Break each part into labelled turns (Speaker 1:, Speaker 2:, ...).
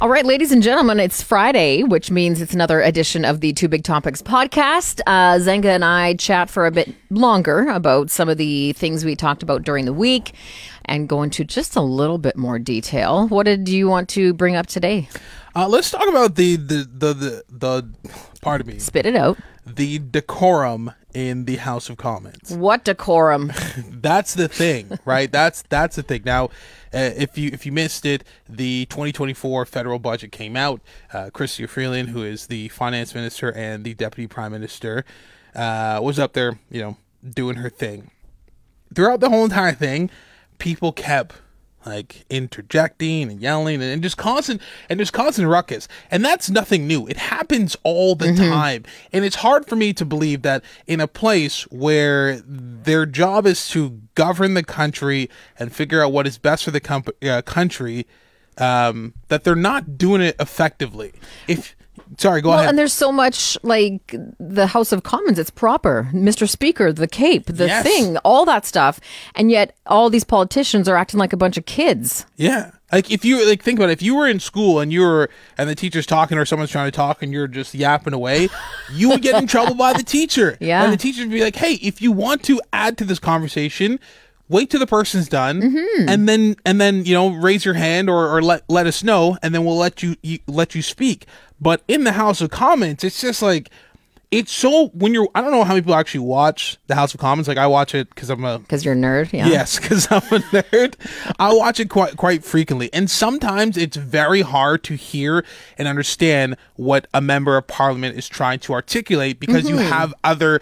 Speaker 1: All right, ladies and gentlemen, it's Friday, which means it's another edition of the Two Big Topics podcast. Zenga and I chat for a bit longer about some of the things we talked about during the week and go into just a little bit more detail. What did you want to bring up today?
Speaker 2: Let's talk about the pardon me.
Speaker 1: Spit it out.
Speaker 2: The decorum in the House of Commons.
Speaker 1: What decorum?
Speaker 2: That's the thing, right? That's the thing. Now, if you missed it, the 2024 federal budget came out. Chrystia Freeland, who is the finance minister and the deputy prime minister, was up there, doing her thing. Throughout the whole entire thing, people kept interjecting and yelling and just constant ruckus. And that's nothing new. It happens all the time. And it's hard for me to believe that in a place where their job is to govern the country and figure out what is best for the country, that they're not doing it effectively. Sorry, go ahead.
Speaker 1: And there's so much like the House of Commons. It's proper. Mr. Speaker, the cape, the thing, all that stuff. And yet all these politicians are acting like a bunch of kids.
Speaker 2: Yeah. If you think about it, if you were in school and the teacher's talking or someone's trying to talk and you're just yapping away, you would get in trouble by the teacher.
Speaker 1: Yeah.
Speaker 2: And the teacher would be like, hey, if you want to add to this conversation, wait till the person's done, and then raise your hand or let us know, and then we'll let you speak. But in the House of Commons, it's just it's so I don't know how many people actually watch the House of Commons. I watch it because
Speaker 1: you're a nerd. Yeah.
Speaker 2: Yes, because I'm a nerd. I watch it quite frequently, and sometimes it's very hard to hear and understand what a member of parliament is trying to articulate because you have other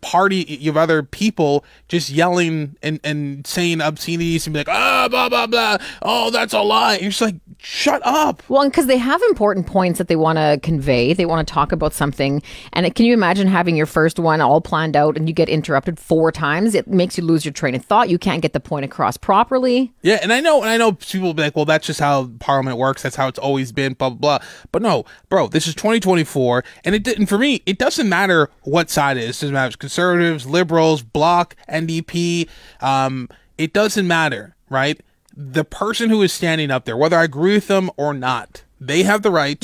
Speaker 2: people just yelling and saying obscenities and be like, blah, blah, blah. Oh, that's a lie. And you're just like, shut up.
Speaker 1: Well, because they have important points that they want to convey. They want to talk about something. And can you imagine having your first one all planned out and you get interrupted 4 times? It makes you lose your train of thought. You can't get the point across properly.
Speaker 2: Yeah, and I know people will be like, well, that's just how Parliament works. That's how it's always been, blah, blah, blah. But no, bro, this is 2024. And for me, it doesn't matter what side it is. It doesn't matter if it's Conservatives, Liberals, Bloc, NDP. It doesn't matter, right? The person who is standing up there, whether I agree with them or not, they have the right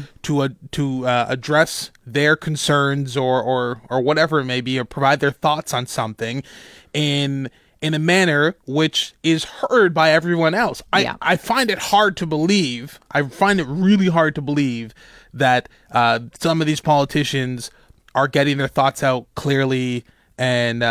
Speaker 2: to address their concerns or whatever it may be, or provide their thoughts on something in a manner which is heard by everyone else. I find it hard to believe. I find it really hard to believe that some of these politicians are getting their thoughts out clearly and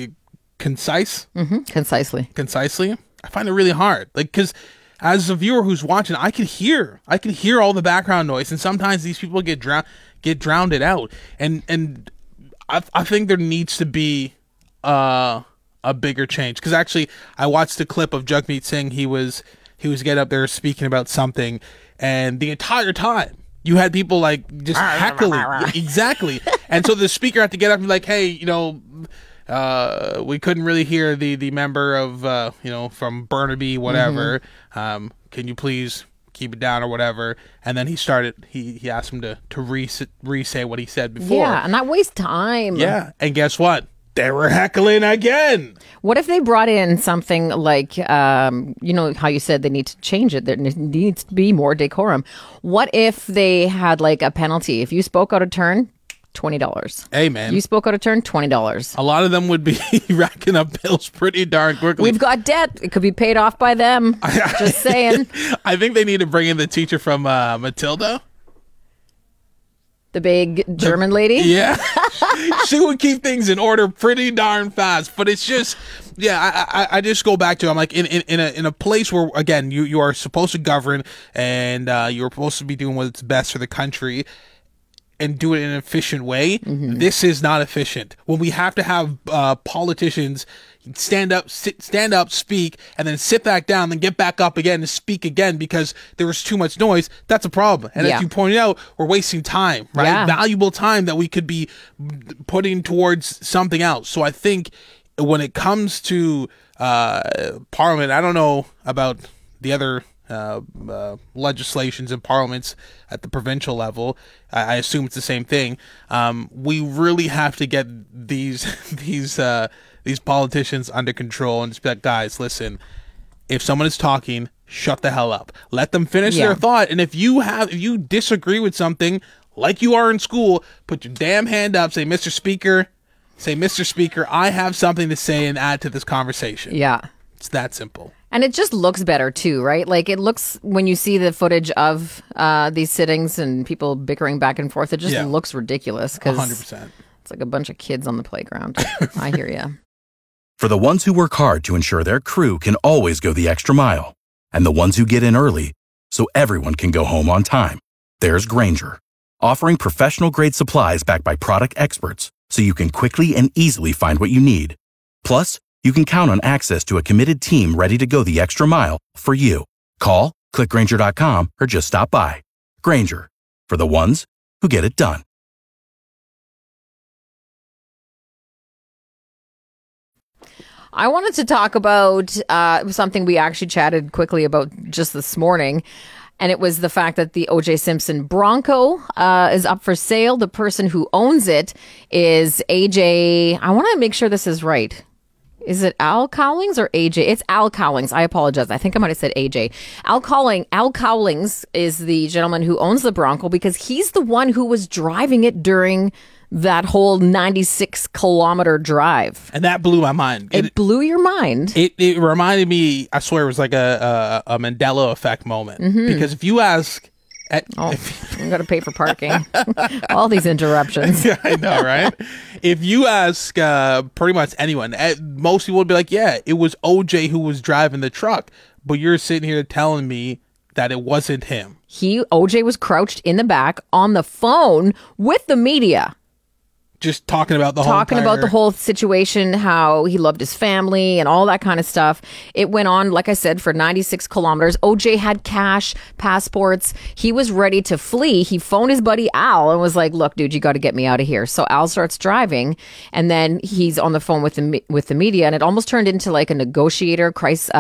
Speaker 2: concisely. I find it really hard, because as a viewer who's watching, I can hear all the background noise, and sometimes these people get drowned out, and I think there needs to be a bigger change. Because actually, I watched a clip of Jagmeet Singh. He was getting up there speaking about something, and the entire time you had people just heckling. Exactly. And so the speaker had to get up and be like, hey, we couldn't really hear the member of, from Burnaby, whatever. Can you please keep it down or whatever? And then he asked him to re-say what he said before.
Speaker 1: Yeah, and that wastes time.
Speaker 2: Yeah, and guess what? They were heckling again.
Speaker 1: What if they brought in something like, how you said they need to change it? There needs to be more decorum. What if they had a penalty? If you spoke out of turn, $20.
Speaker 2: Hey, man.
Speaker 1: You spoke out of turn, $20.
Speaker 2: A lot of them would be racking up bills pretty darn quickly.
Speaker 1: We've got debt. It could be paid off by them. Just saying.
Speaker 2: I think they need to bring in the teacher from Matilda.
Speaker 1: The big German lady?
Speaker 2: Yeah. She would keep things in order pretty darn fast. But it's just, I just go back to, I'm in a place where, again, you are supposed to govern and you're supposed to be doing what's best for the country and do it in an efficient way. This is not efficient. When we have to have politicians stand up, speak, and then sit back down, then get back up again and speak again because there was too much noise, that's a problem. And as you pointed out, we're wasting time, right?
Speaker 1: Yeah.
Speaker 2: Valuable time that we could be putting towards something else. So I think when it comes to Parliament, I don't know about the other legislations in parliaments at the provincial level. I assume it's the same thing. We really have to get these politicians under control and just be like, guys, listen, if someone is talking, shut the hell up. Let them finish
Speaker 1: Yeah.
Speaker 2: their thought. And if you disagree with something like you are in school, put your damn hand up, say, Mr. Speaker, I have something to say and add to this conversation.
Speaker 1: Yeah.
Speaker 2: It's that simple.
Speaker 1: And it just looks better too, right? Like it looks, when you see the footage of these sittings and people bickering back and forth, it just looks ridiculous because
Speaker 2: 100%.
Speaker 1: it's like a bunch of kids on the playground. I hear you.
Speaker 3: For the ones who work hard to ensure their crew can always go the extra mile, and the ones who get in early so everyone can go home on time, there's Grainger, offering professional-grade supplies backed by product experts so you can quickly and easily find what you need. Plus, you can count on access to a committed team ready to go the extra mile for you. Call, click Grainger.com, or just stop by. Grainger, for the ones who get it done.
Speaker 1: I wanted to talk about something we actually chatted quickly about just this morning. And it was the fact that the O.J. Simpson Bronco is up for sale. The person who owns it is A.J. I want to make sure this is right. Is it Al Cowlings or A.J.? It's Al Cowlings. I apologize. I think I might have said A.J. Al Cowlings is the gentleman who owns the Bronco because he's the one who was driving it during that whole 96-kilometer drive.
Speaker 2: And that blew my mind.
Speaker 1: It blew your mind.
Speaker 2: It reminded me, I swear it was like a Mandela effect moment. Because if you ask...
Speaker 1: I'm going to pay for parking. All these interruptions.
Speaker 2: Yeah, I know, right? If you ask pretty much anyone, most people would be like, yeah, it was OJ who was driving the truck. But you're sitting here telling me that it wasn't him.
Speaker 1: OJ was crouched in the back on the phone with the media.
Speaker 2: Just talking about the
Speaker 1: whole situation, how he loved his family and all that kind of stuff. It went on, like I said, for 96 kilometers. OJ had cash, passports. He was ready to flee. He phoned his buddy Al and was like, look, dude, you got to get me out of here. So Al starts driving, and then he's on the phone with the media, and it almost turned into like a negotiator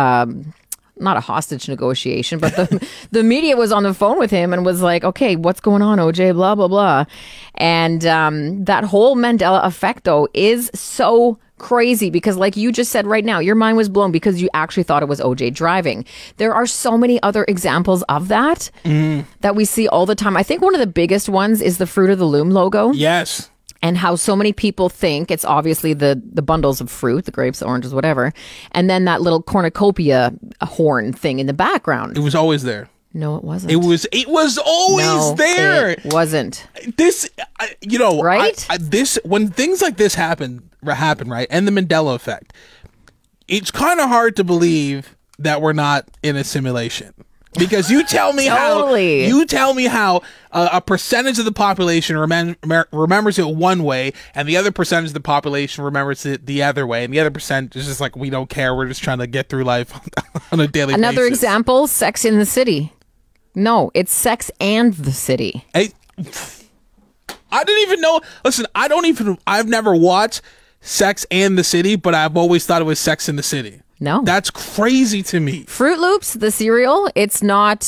Speaker 1: not a hostage negotiation, but the media was on the phone with him and was like, okay, what's going on, OJ, blah, blah, blah. And that whole Mandela effect, though, is so crazy because like you just said right now, your mind was blown because you actually thought it was OJ driving. There are so many other examples of that that we see all the time. I think one of the biggest ones is the Fruit of the Loom logo.
Speaker 2: Yes.
Speaker 1: And how so many people think it's obviously the bundles of fruit, the grapes, the oranges, whatever. And then that little cornucopia horn thing in the background.
Speaker 2: It was always there.
Speaker 1: No, it wasn't.
Speaker 2: It was always there.
Speaker 1: It wasn't.
Speaker 2: This,
Speaker 1: right?
Speaker 2: When things like this happen, right? And the Mandela effect, it's kind of hard to believe that we're not in a simulation. Because you tell me how a percentage of the population remembers it one way, and the other percentage of the population remembers it the other way, and the other percent is just like, we don't care, we're just trying to get through life on a daily basis.
Speaker 1: Another example, Sex in the City. No, it's Sex and the City.
Speaker 2: I didn't even know. Listen, I've never watched Sex and the City, but I've always thought it was Sex in the City.
Speaker 1: No.
Speaker 2: That's crazy to me.
Speaker 1: Fruit Loops, the cereal, it's not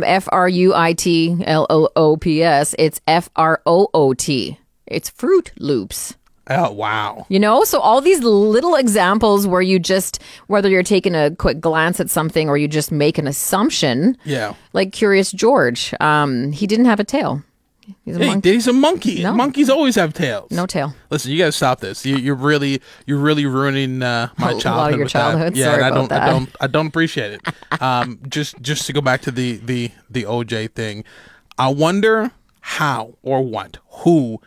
Speaker 1: FRUITLOOPS. It's FROOT. It's Fruit Loops.
Speaker 2: Oh, wow.
Speaker 1: You know, so all these little examples where you just, whether you're taking a quick glance at something or you just make an assumption.
Speaker 2: Yeah.
Speaker 1: Like Curious George. He didn't have a tail. He's a monkey.
Speaker 2: He's a monkey.
Speaker 1: No.
Speaker 2: Monkeys always have tails.
Speaker 1: No tail.
Speaker 2: Listen, you gotta stop this. You're really ruining my childhood.
Speaker 1: A lot of your
Speaker 2: with
Speaker 1: childhood.
Speaker 2: That. Yeah,
Speaker 1: Sorry
Speaker 2: and
Speaker 1: about that.
Speaker 2: I don't appreciate it. Just to go back to the OJ thing, I wonder how or what who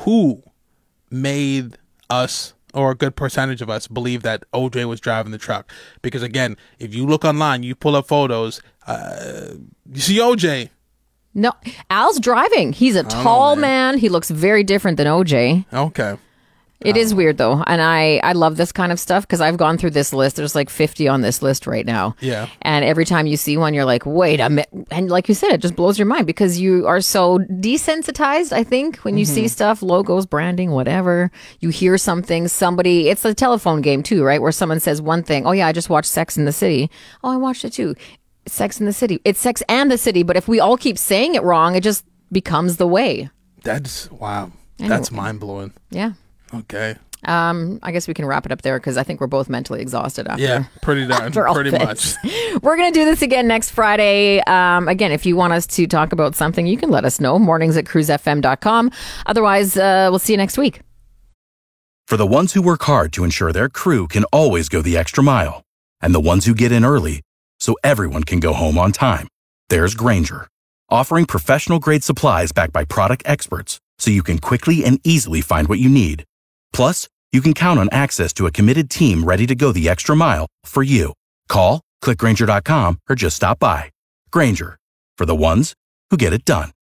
Speaker 2: made us, or a good percentage of us, believe that OJ was driving the truck. Because again, if you look online, you pull up photos, you see OJ.
Speaker 1: No, Al's driving. He's a tall man. He looks very different than OJ.
Speaker 2: Okay.
Speaker 1: It is weird, though. And I love this kind of stuff because I've gone through this list. There's like 50 on this list right now.
Speaker 2: Yeah.
Speaker 1: And every time you see one, you're like, wait a minute. And like you said, it just blows your mind because you are so desensitized, I think, when you see stuff, logos, branding, whatever. You hear something, somebody, it's a telephone game too, right? Where someone says one thing. Oh, yeah, I just watched Sex in the City. Oh, I watched it too. Sex in the City. It's Sex and the City, but if we all keep saying it wrong, it just becomes the way.
Speaker 2: That's wow.
Speaker 1: Anyway.
Speaker 2: That's mind blowing.
Speaker 1: Yeah.
Speaker 2: Okay.
Speaker 1: I guess we can wrap it up there because I think we're both mentally exhausted after.
Speaker 2: Yeah, pretty done.
Speaker 1: after all
Speaker 2: Pretty
Speaker 1: this.
Speaker 2: much.
Speaker 1: We're going to do this again next Friday. Again, if you want us to talk about something, you can let us know. mornings@cruisefm.com. Otherwise, we'll see you next week.
Speaker 3: For the ones who work hard to ensure their crew can always go the extra mile, and the ones who get in early so everyone can go home on time, there's Grainger, offering professional-grade supplies backed by product experts so you can quickly and easily find what you need. Plus, you can count on access to a committed team ready to go the extra mile for you. Call, click Grainger.com, or just stop by. Grainger, for the ones who get it done.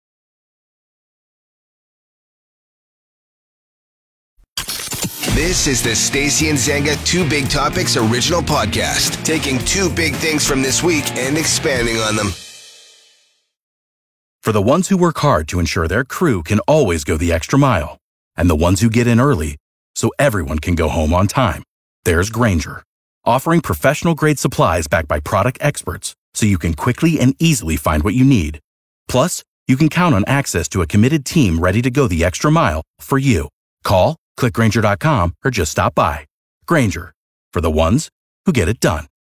Speaker 4: This is the Stacey and Zanga Two Big Topics original podcast, taking two big things from this week and expanding on them.
Speaker 3: For the ones who work hard to ensure their crew can always go the extra mile, and the ones who get in early so everyone can go home on time, there's Grainger, offering professional-grade supplies backed by product experts so you can quickly and easily find what you need. Plus, you can count on access to a committed team ready to go the extra mile for you. Call, click Grainger.com, or just stop by. Grainger, for the ones who get it done.